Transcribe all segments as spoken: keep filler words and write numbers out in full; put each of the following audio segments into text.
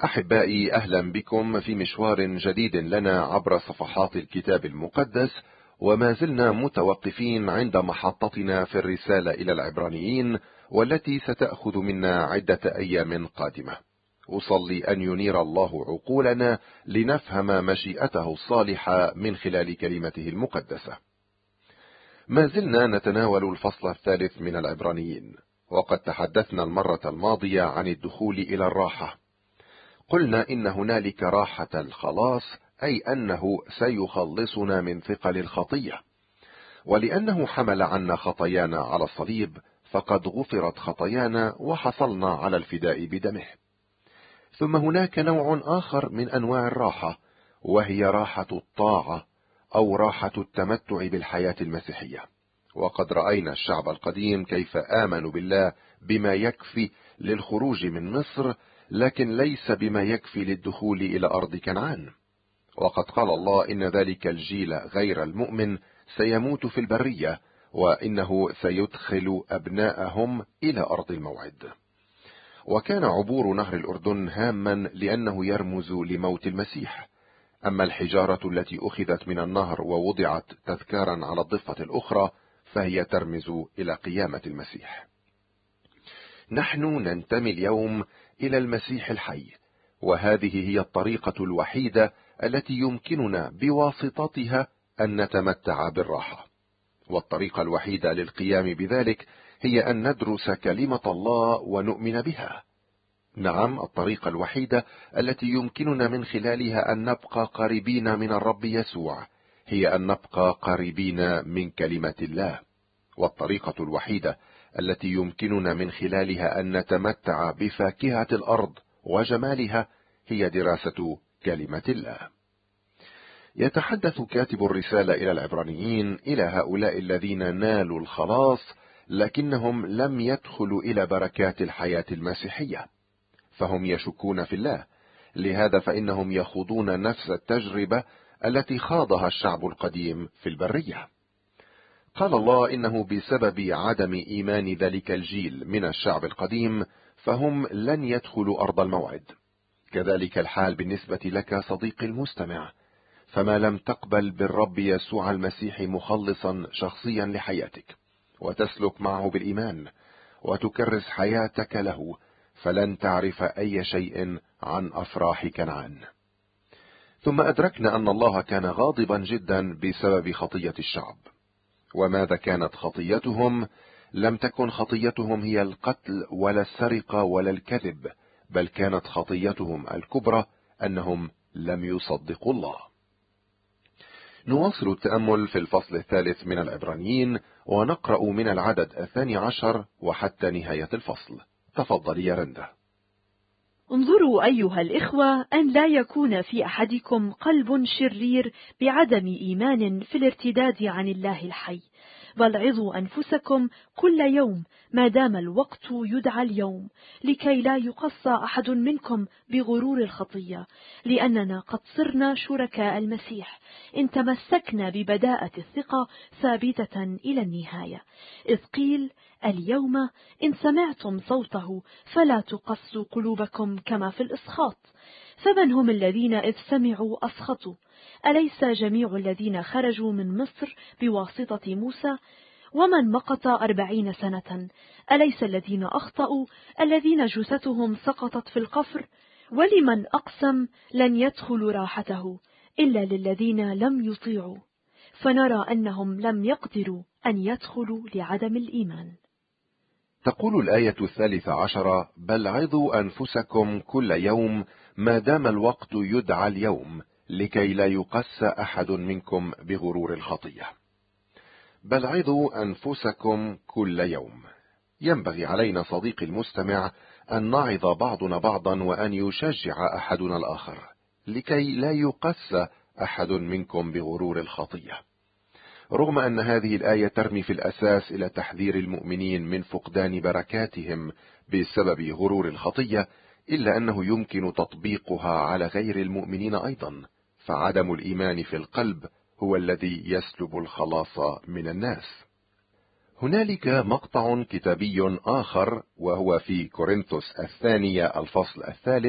أحبائي، أهلا بكم في مشوار جديد لنا عبر صفحات الكتاب المقدس، وما زلنا متوقفين عند محطتنا في الرسالة إلى العبرانيين، والتي ستأخذ منا عدة أيام قادمة. أصلي أن ينير الله عقولنا لنفهم مشيئته الصالحة من خلال كلمته المقدسة. ما زلنا نتناول الفصل الثالث من العبرانيين، وقد تحدثنا المرة الماضية عن الدخول إلى الراحة. قلنا إن هنالك راحة الخلاص، أي أنه سيخلصنا من ثقل الخطية، ولأنه حمل عنا خطايانا على الصليب فقد غفرت خطايانا وحصلنا على الفداء بدمه. ثم هناك نوع آخر من أنواع الراحة، وهي راحة الطاعة أو راحة التمتع بالحياة المسيحية. وقد رأينا الشعب القديم كيف آمنوا بالله بما يكفي للخروج من مصر، لكن ليس بما يكفي للدخول إلى أرض كنعان. وقد قال الله إن ذلك الجيل غير المؤمن سيموت في البرية، وإنه سيدخل أبناءهم إلى أرض الموعد. وكان عبور نهر الأردن هاما لأنه يرمز لموت المسيح، أما الحجارة التي أخذت من النهر ووضعت تذكارا على الضفة الأخرى فهي ترمز إلى قيامة المسيح. نحن ننتمي اليوم إلى المسيح الحي، وهذه هي الطريقة الوحيدة التي يمكننا بواسطتها أن نتمتع بالراحة. والطريقة الوحيدة للقيام بذلك هي أن ندرس كلمة الله ونؤمن بها. نعم، الطريقة الوحيدة التي يمكننا من خلالها أن نبقى قريبين من الرب يسوع هي أن نبقى قريبين من كلمة الله. والطريقة الوحيدة التي يمكننا من خلالها أن نتمتع بفاكهة الأرض وجمالها هي دراسة كلمة الله. يتحدث كاتب الرسالة إلى العبرانيين إلى هؤلاء الذين نالوا الخلاص لكنهم لم يدخلوا إلى بركات الحياة المسيحية، فهم يشكون في الله. لهذا فإنهم يخوضون نفس التجربة التي خاضها الشعب القديم في البرية. قال الله إنه بسبب عدم إيمان ذلك الجيل من الشعب القديم فهم لن يدخلوا أرض الموعد. كذلك الحال بالنسبة لك صديقي المستمع، فما لم تقبل بالرب يسوع المسيح مخلصا شخصيا لحياتك وتسلك معه بالإيمان وتكرس حياتك له، فلن تعرف أي شيء عن أفراح كنعان. ثم أدركنا أن الله كان غاضبا جدا بسبب خطية الشعب. وماذا كانت خطيتهم؟ لم تكن خطيتهم هي القتل ولا السرقة ولا الكذب، بل كانت خطيتهم الكبرى أنهم لم يصدقوا الله. نواصل التأمل في الفصل الثالث من العبرانيين، ونقرأ من العدد الثاني عشر وحتى نهاية الفصل. تفضل يا رندا. انظروا أيها الإخوة أن لا يكون في أحدكم قلب شرير بعدم إيمان في الارتداد عن الله الحي، بل عظوا أنفسكم كل يوم ما دام الوقت يدعى اليوم، لكي لا يقص أحد منكم بغرور الخطية، لأننا قد صرنا شركاء المسيح إن تمسكنا ببداءة الثقة ثابتة إلى النهاية. إذ قيل اليوم إن سمعتم صوته فلا تقسوا قلوبكم كما في الإسخاط. فمن هم الذين إذ سمعوا أسخطوا؟ أليس جميع الذين خرجوا من مصر بواسطة موسى؟ ومن مقت أربعين سنة؟ أليس الذين أخطأوا الذين جثتهم سقطت في القفر؟ ولمن أقسم لن يدخلوا راحته إلا للذين لم يطيعوا، فنرى أنهم لم يقدروا أن يدخلوا لعدم الإيمان. تقول الآية الثالثة عشرة: بل عظوا أنفسكم كل يوم ما دام الوقت يدعى اليوم، لكي لا يقس أحد منكم بغرور الخطية. بل عظوا أنفسكم كل يوم. ينبغي علينا صديقي المستمع أن نعظ بعضنا بعضا وأن يشجع أحدنا الآخر، لكي لا يقس أحد منكم بغرور الخطية. رغم أن هذه الآية ترمي في الأساس إلى تحذير المؤمنين من فقدان بركاتهم بسبب غرور الخطية، إلا أنه يمكن تطبيقها على غير المؤمنين أيضا، فعدم الإيمان في القلب هو الذي يسلب الخلاص من الناس. هنالك مقطع كتابي آخر، وهو في كورنثوس الثانية الفصل الثالث،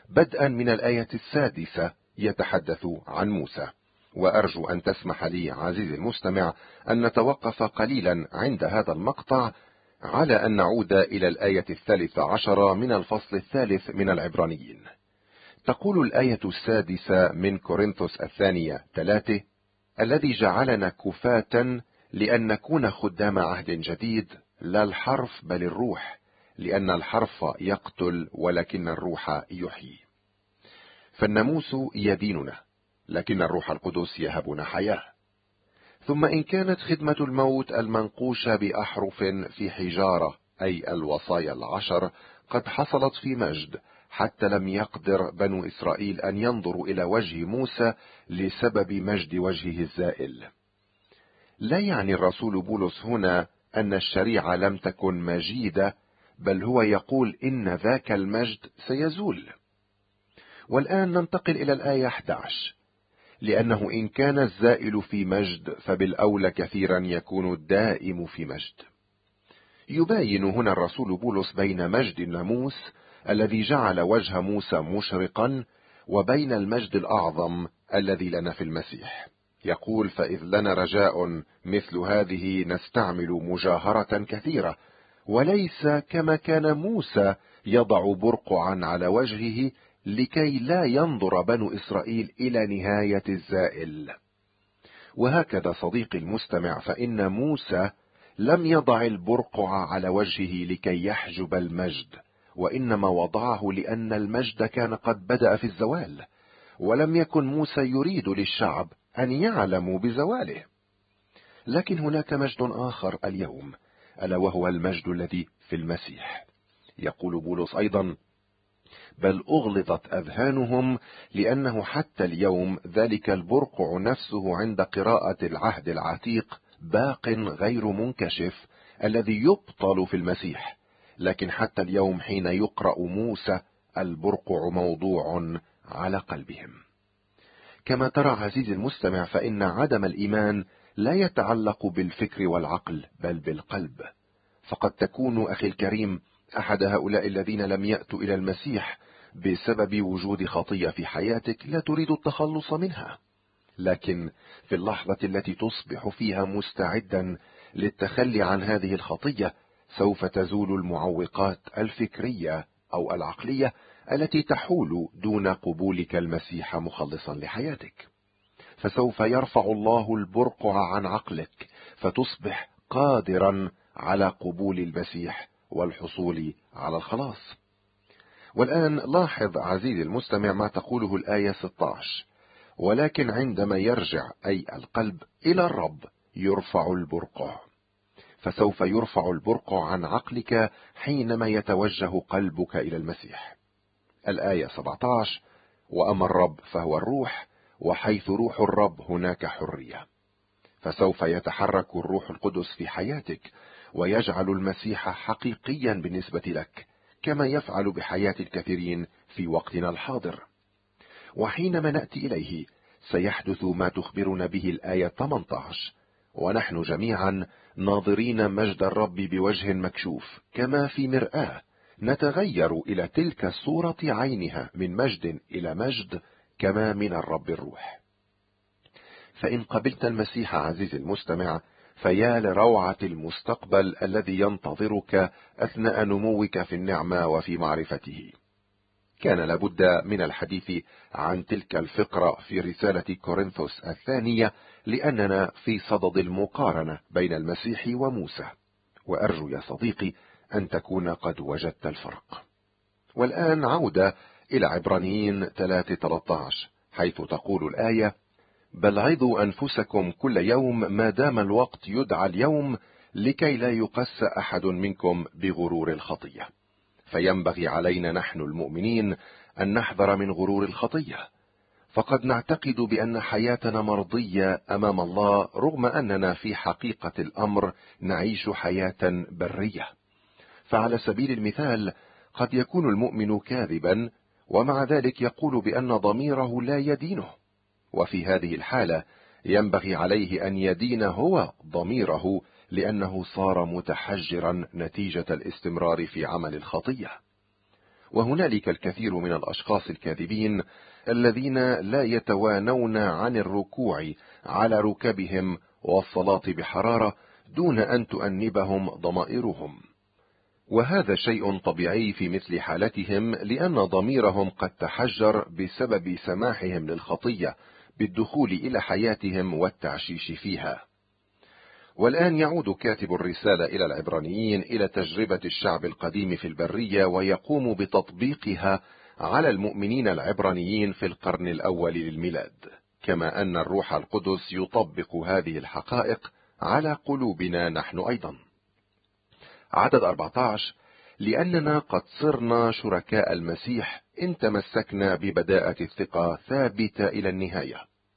بدءا من الآية السادسة يتحدث عن موسى. وأرجو أن تسمح لي عزيزي المستمع أن نتوقف قليلا عند هذا المقطع على أن نعود إلى الآية الثالثة عشر من الفصل الثالث من العبرانيين. تقول الآية السادسة من كورنثوس الثانية ثلاثة: الذي جعلنا كفاة لأن نكون خدام عهد جديد، لا الحرف بل الروح، لأن الحرف يقتل ولكن الروح يحيي. فالناموس يديننا، لكن الروح القدس يهبنا حياة. ثم إن كانت خدمة الموت المنقوشة بأحرف في حجارة، أي الوصايا العشر، قد حصلت في مجد، حتى لم يقدر بنو إسرائيل أن ينظروا إلى وجه موسى لسبب مجد وجهه الزائل. لا يعني الرسول بولس هنا أن الشريعة لم تكن مجيدة، بل هو يقول إن ذاك المجد سيزول. والآن ننتقل إلى الآية أحد عشر: لأنه إن كان الزائل في مجد، فبالأولى كثيرا يكون الدائم في مجد. يباين هنا الرسول بولس بين مجد الناموس الذي جعل وجه موسى مشرقا، وبين المجد الأعظم الذي لنا في المسيح. يقول: فإذ لنا رجاء مثل هذه نستعمل مجاهرة كثيرة، وليس كما كان موسى يضع برقعا على وجهه لكي لا ينظر بنو إسرائيل إلى نهاية الزائل. وهكذا صديقي المستمع، فإن موسى لم يضع البرقع على وجهه لكي يحجب المجد، وإنما وضعه لأن المجد كان قد بدأ في الزوال، ولم يكن موسى يريد للشعب أن يعلموا بزواله. لكن هناك مجد آخر اليوم، ألا وهو المجد الذي في المسيح. يقول بولس أيضا: بل أغلظت أذهانهم، لأنه حتى اليوم ذلك البرقع نفسه عند قراءة العهد العتيق باق غير منكشف، الذي يبطل في المسيح. لكن حتى اليوم حين يقرأ موسى البرقع موضوع على قلبهم. كما ترى عزيزي المستمع، فإن عدم الإيمان لا يتعلق بالفكر والعقل، بل بالقلب. فقد تكون أخي الكريم أحد هؤلاء الذين لم يأتوا إلى المسيح بسبب وجود خطية في حياتك لا تريد التخلص منها، لكن في اللحظة التي تصبح فيها مستعدا للتخلي عن هذه الخطية، سوف تزول المعوقات الفكرية أو العقلية التي تحول دون قبولك المسيح مخلصا لحياتك. فسوف يرفع الله البرقع عن عقلك، فتصبح قادرا على قبول المسيح والحصول على الخلاص. والآن لاحظ عزيزي المستمع ما تقوله الآية ستة عشر: ولكن عندما يرجع أي القلب إلى الرب يرفع البرقع. فسوف يرفع البرقع عن عقلك حينما يتوجه قلبك إلى المسيح. الآية سبعة عشر: وأما الرب فهو الروح، وحيث روح الرب هناك حرية. فسوف يتحرك الروح القدس في حياتك، ويجعل المسيح حقيقيا بالنسبة لك، كما يفعل بحياة الكثيرين في وقتنا الحاضر. وحينما نأتي إليه سيحدث ما تخبرنا به الآية ثمانية عشر: ونحن جميعا ناظرين مجد الرب بوجه مكشوف كما في مرآة، نتغير إلى تلك الصورة عينها من مجد إلى مجد، كما من الرب الروح. فإن قبلت المسيح عزيزي المستمع، فيا لروعة المستقبل الذي ينتظرك أثناء نموك في النعمة وفي معرفته. كان لابد من الحديث عن تلك الفقرة في رسالة كورنثوس الثانية، لأننا في صدد المقارنة بين المسيح وموسى، وأرجو يا صديقي أن تكون قد وجدت الفرق. والآن عودة إلى عبرانيين ثلاثة ثلاثة عشر، حيث تقول الآية: بل عظوا أنفسكم كل يوم ما دام الوقت يدعى اليوم، لكي لا يقس أحد منكم بغرور الخطية. فينبغي علينا نحن المؤمنين أن نحذر من غرور الخطية، فقد نعتقد بأن حياتنا مرضية أمام الله، رغم أننا في حقيقة الأمر نعيش حياة برية. فعلى سبيل المثال قد يكون المؤمن كاذبا، ومع ذلك يقول بأن ضميره لا يدينه، وفي هذه الحالة ينبغي عليه أن يدين هو ضميره، لأنه صار متحجرا نتيجة الاستمرار في عمل الخطية. وهنالك الكثير من الأشخاص الكاذبين الذين لا يتوانون عن الركوع على ركبهم والصلاة بحرارة دون أن تؤنبهم ضمائرهم، وهذا شيء طبيعي في مثل حالتهم، لأن ضميرهم قد تحجر بسبب سماحهم للخطية بالدخول إلى حياتهم والتعشيش فيها. والآن يعود كاتب الرسالة إلى العبرانيين إلى تجربة الشعب القديم في البرية، ويقوم بتطبيقها على المؤمنين العبرانيين في القرن الأول للميلاد، كما أن الروح القدس يطبق هذه الحقائق على قلوبنا نحن أيضا. عدد أربعة عشر: لأننا قد صرنا شركاء المسيح إن تمسكنا ببداءة الثقة ثابتة إلى النهاية.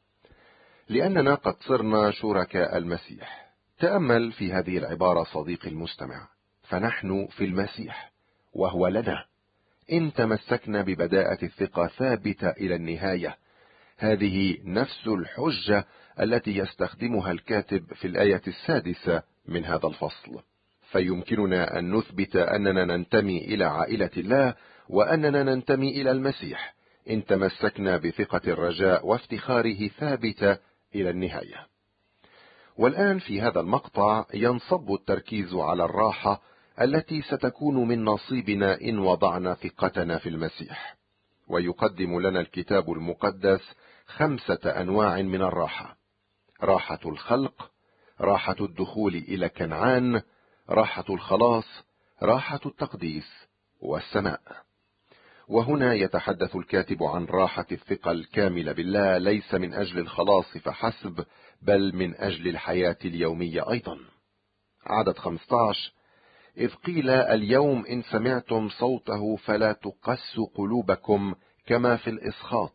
لأننا قد صرنا شركاء المسيح. تأمل في هذه العبارة صديقي المستمع، فنحن في المسيح وهو لنا، إن تمسكنا ببداءة الثقة ثابتة إلى النهاية. هذه نفس الحجة التي يستخدمها الكاتب في الآية السادسة من هذا الفصل، فيمكننا أن نثبت أننا ننتمي إلى عائلة الله وأننا ننتمي إلى المسيح إن تمسكنا بثقة الرجاء وافتخاره ثابتة إلى النهاية. والآن في هذا المقطع ينصب التركيز على الراحة التي ستكون من نصيبنا إن وضعنا ثقتنا في المسيح، ويقدم لنا الكتاب المقدس خمسة أنواع من الراحة: راحة الخلق، راحة الدخول إلى كنعان، راحة الخلاص، راحة التقديس، والسماء. وهنا يتحدث الكاتب عن راحة الثقة الكاملة بالله، ليس من أجل الخلاص فحسب، بل من أجل الحياة اليومية أيضا. عدد خمسة عشر: إذ قيل اليوم إن سمعتم صوته فلا تقس قلوبكم كما في الإسخاط.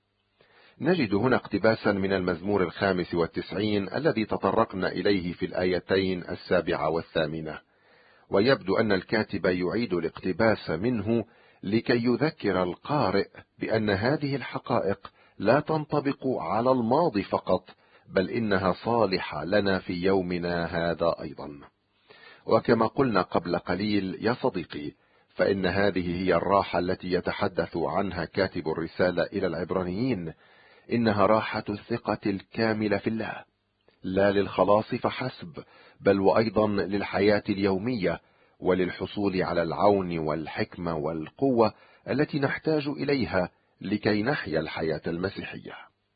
نجد هنا اقتباسا من المزمور الخامس والتسعين الذي تطرقنا إليه في الآيتين السابعة والثامنة، ويبدو أن الكاتب يعيد الاقتباس منه لكي يذكر القارئ بأن هذه الحقائق لا تنطبق على الماضي فقط، بل إنها صالحة لنا في يومنا هذا أيضا. وكما قلنا قبل قليل يا صديقي، فإن هذه هي الراحة التي يتحدث عنها كاتب الرسالة إلى العبرانيين، إنها راحة الثقة الكاملة في الله، لا للخلاص فحسب، بل وأيضا للحياة اليومية وللحصول على العون والحكمة والقوة التي نحتاج إليها لكي نحيا الحياة المسيحية.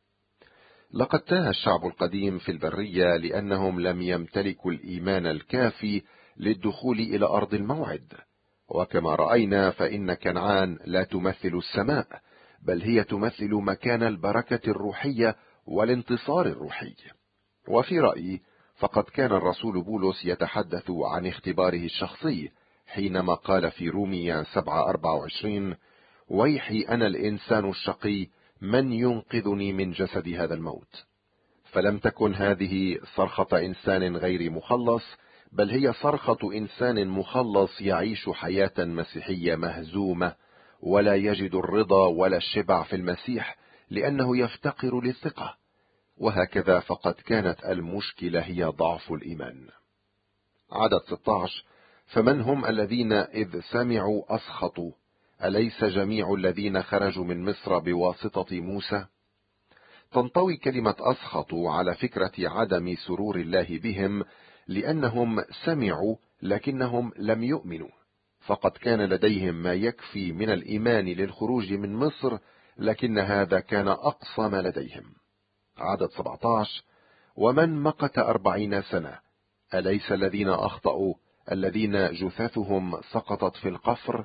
لقد تاه الشعب القديم في البرية لأنهم لم يمتلكوا الإيمان الكافي للدخول إلى أرض الموعد، وكما رأينا فإن كنعان لا تمثل السماء، بل هي تمثل مكان البركة الروحية والانتصار الروحي. وفي رأيي فقد كان الرسول بولس يتحدث عن اختباره الشخصي حينما قال في رومية سبعة أربعة وعشرين: ويحي أنا الإنسان الشقي، من ينقذني من جسد هذا الموت. فلم تكن هذه صرخة إنسان غير مخلص، بل هي صرخة إنسان مخلص يعيش حياة مسيحية مهزومة، ولا يجد الرضا ولا الشبع في المسيح لأنه يفتقر للثقة. وهكذا فقد كانت المشكلة هي ضعف الإيمان. عدد ستة عشر: فمن هم الذين إذ سمعوا أسخطوا؟ أليس جميع الذين خرجوا من مصر بواسطة موسى؟ تنطوي كلمة أسخطوا على فكرة عدم سرور الله بهم، لأنهم سمعوا لكنهم لم يؤمنوا، فقد كان لديهم ما يكفي من الإيمان للخروج من مصر، لكن هذا كان أقصى ما لديهم. عدد سبعة عشر: ومن مقت أربعين سنة؟ أليس الذين أخطأوا الذين جثثهم سقطت في القفر؟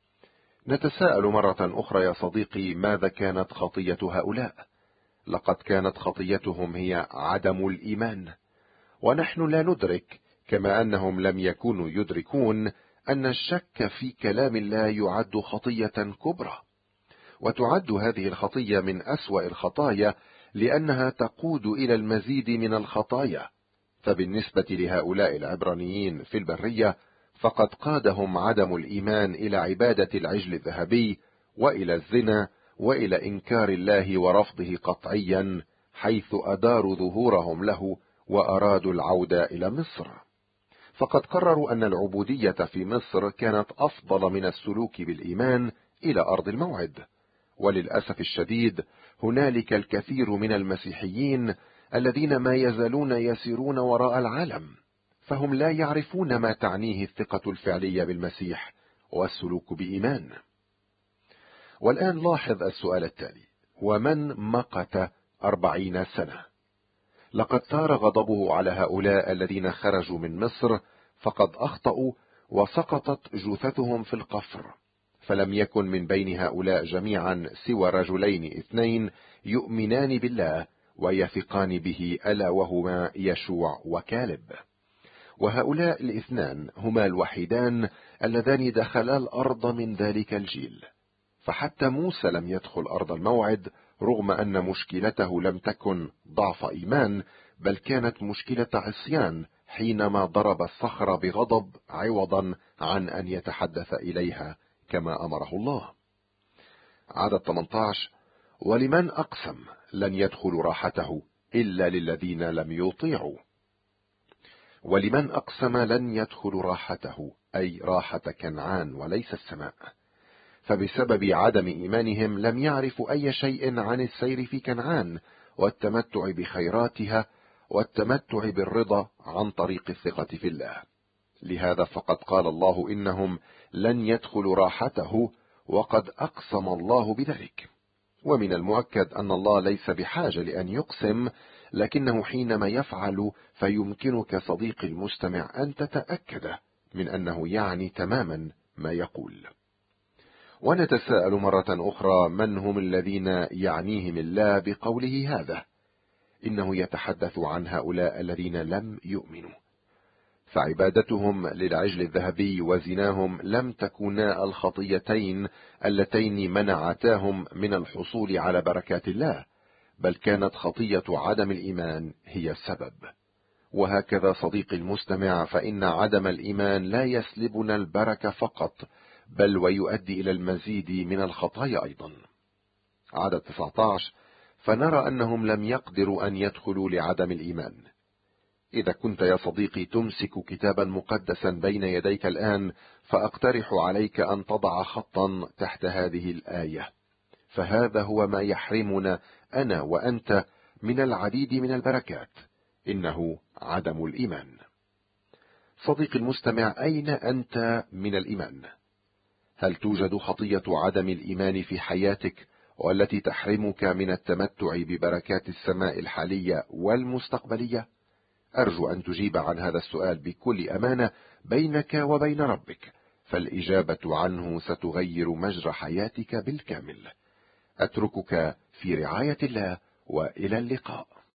نتساءل مرة أخرى يا صديقي، ماذا كانت خطية هؤلاء؟ لقد كانت خطيتهم هي عدم الإيمان، ونحن لا ندرك كما أنهم لم يكونوا يدركون أن الشك في كلام الله يعد خطية كبرى، وتعد هذه الخطية من أسوأ الخطايا لأنها تقود إلى المزيد من الخطايا. فبالنسبة لهؤلاء العبرانيين في البرية فقد قادهم عدم الإيمان إلى عبادة العجل الذهبي وإلى الزنا وإلى إنكار الله ورفضه قطعيا، حيث أداروا ظهورهم له وأرادوا العودة إلى مصر. فقد قرروا أن العبودية في مصر كانت أفضل من السلوك بالإيمان إلى أرض الموعد. وللأسف الشديد هنالك الكثير من المسيحيين الذين ما يزالون يسيرون وراء العالم، فهم لا يعرفون ما تعنيه الثقة الفعلية بالمسيح والسلوك بإيمان. والآن لاحظ السؤال التالي: ومن مقت أربعين سنة؟ لقد ثار غضبه على هؤلاء الذين خرجوا من مصر، فقد أخطأوا وسقطت جثثهم في القفر، فلم يكن من بين هؤلاء جميعا سوى رجلين اثنين يؤمنان بالله ويثقان به، ألا وهما يشوع وكالب. وهؤلاء الاثنان هما الوحيدان اللذان دخلا الأرض من ذلك الجيل. فحتى موسى لم يدخل أرض الموعد، رغم أن مشكلته لم تكن ضعف إيمان، بل كانت مشكلة عصيان حينما ضرب الصخرة بغضب عوضا عن أن يتحدث إليها كما أمره الله. عدد ثمانية عشر: ولمن أقسم لن يدخلوا راحته إلا للذين لم يطيعوا. ولمن أقسم لن يدخلوا راحته، أي راحة كنعان وليس السماء، فبسبب عدم إيمانهم لم يعرفوا أي شيء عن السير في كنعان والتمتع بخيراتها والتمتع بالرضا عن طريق الثقة في الله. لهذا فقد قال الله إنهم لن يدخلوا راحته، وقد أقسم الله بذلك. ومن المؤكد أن الله ليس بحاجة لأن يقسم، لكنه حينما يفعل فيمكنك صديقي المستمع أن تتأكد من أنه يعني تماما ما يقول. ونتساءل مرة أخرى: من هم الذين يعنيهم الله بقوله هذا؟ إنه يتحدث عن هؤلاء الذين لم يؤمنوا، فعبادتهم للعجل الذهبي وزناهم لم تكونا الخطيتين اللتين منعتاهم من الحصول على بركات الله، بل كانت خطية عدم الإيمان هي السبب. وهكذا صديقي المستمع، فإن عدم الإيمان لا يسلبنا البركة فقط، بل ويؤدي إلى المزيد من الخطايا أيضا. عدد تسعة عشر: فنرى أنهم لم يقدروا أن يدخلوا لعدم الإيمان. إذا كنت يا صديقي تمسك كتابا مقدسا بين يديك الآن، فأقترح عليك أن تضع خطا تحت هذه الآية، فهذا هو ما يحرمنا أنا وأنت من العديد من البركات، إنه عدم الإيمان. صديقي المستمع، أين أنت من الإيمان؟ هل توجد خطية عدم الإيمان في حياتك والتي تحرمك من التمتع ببركات السماء الحالية والمستقبلية؟ أرجو أن تجيب عن هذا السؤال بكل أمانة بينك وبين ربك، فالإجابة عنه ستغير مجرى حياتك بالكامل. أتركك في رعاية الله، وإلى اللقاء.